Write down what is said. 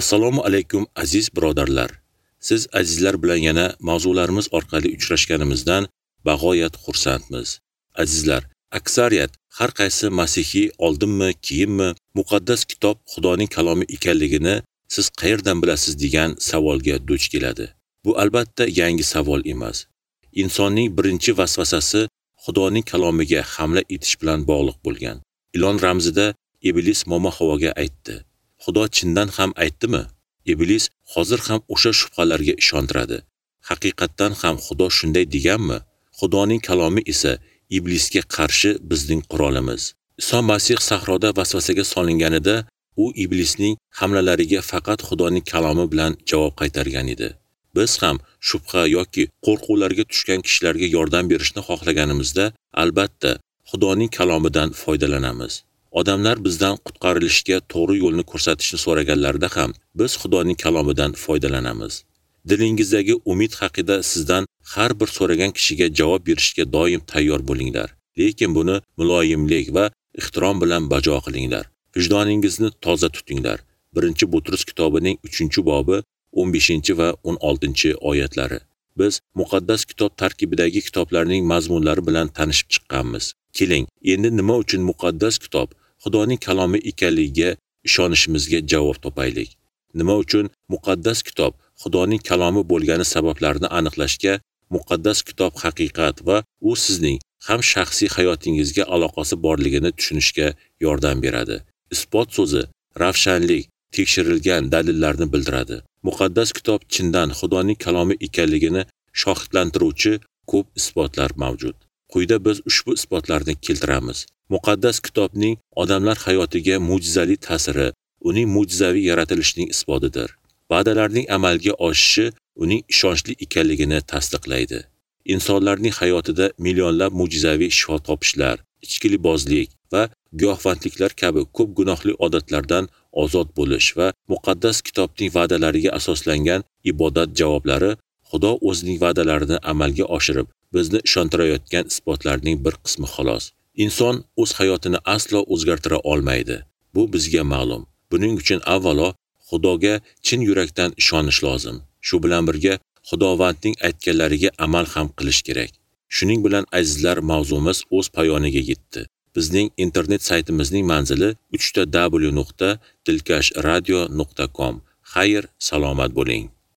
Assalomu alaykum aziz birodarlar. Siz azizlar bilan yana mavzularimiz orqali uchrashganimizdan bag'oyat xursandmiz. Azizlar, aksariyat har qaysi masihiy oldinmi, keyinmi muqaddas kitob Xudoning kalomi ekanligini siz qayerdan bilasiz degan savolga duch keladi. Bu albatta yangi savol emas. Insonning birinchi vasvasasi Xudoning kalomiga hamla etish bilan bog'liq bo'lgan. Ilon ramzida Iblis momo Havoga aytdi. Xudo chindan ham aytdimi? Iblis hozir ham o'sha shubhalarga ishontiradi. Haqiqatdan ham Xudo shunday deganmi? Xudoning kalomi esa iblisga qarshi bizning qurolimiz. Iso Masih sahroda vasvasaga solinganida, u iblisning hamlalariga faqat Xudoning kalomi bilan javob qaytargan edi. Biz ham shubha yoki qo'rquvlarga tushgan kishilarga yordam berishni xohlaganimizda, albatta Xudoning kalomidan foydalanamiz. Odamlar bizdan qutqarilishga to'g'ri yo'lni ko'rsatishni so'raganlarida ham biz Xudoning kalomidan foydalanamiz. Dilingizdagi umid haqida sizdan har bir so'ragan kishiga javob berishga doim tayyor bo'linglar. Lekin buni muloyimlik va ehtirom bilan bajo qilinglar. Vijdoningizni toza tutinglar. 1-Butrus kitobining 3-bobi 15 va 16 oyatlari. Biz muqaddas kitob tarkibidagi kitoblarning mazmunlari bilan tanishib chiqqanmiz. Keling, endi nima uchun muqaddas kitob Xudoning kalomi ekanligiga ishonishimizga javob topaylik. Nima uchun muqaddas kitob Xudoning kalomi bo'lgani sabablarini aniqlashga, muqaddas kitob haqiqat va u sizning ham shaxsiy hayotingizga aloqasi borligini tushunishga yordam beradi. Isbot so'zi ravshanlik, tekshirilgan dalillarni bildiradi. Muqaddas kitob chindan Xudoning kalomi ekanligini shohidlantiruvchi ko'p isbotlar mavjud. Quyida biz ushbu isbotlarni keltiramiz. Muqaddas kitobning odamlar hayotiga mo'jizali ta'siri uning mo'jizaviy yaratilishining isbotidir. Va'dalarning amalga oshishi uning ishonchli ekanligini tasdiqlaydi. Insonlarning hayotida millionlab mo'jizaviy shifo topishlar, ichkilibozlik va giyohvandliklar kabi ko'p gunohli odatlardan ozod bo'lish va muqaddas kitobning va'dalariga asoslangan ibodat javoblari Xudo o'zining va'dalarini amalga oshirib, bizni ishontirayotgan isbotlarning bir qismi xolos. Inson o'z hayotini aslo o'zgartira olmaydi. Bu bizga ma'lum. Buning uchun avvalo Xudoga chin yurakdan ishonish lozim. Shu bilan birga Xudovandning aytganlariga amal ham qilish kerak. Shuning bilan azizlar, mavzumiz o'z poyoniga yetdi. Bizning internet saytimizning manzili www.dilkashradio.com. Xayr, salomat bo'ling.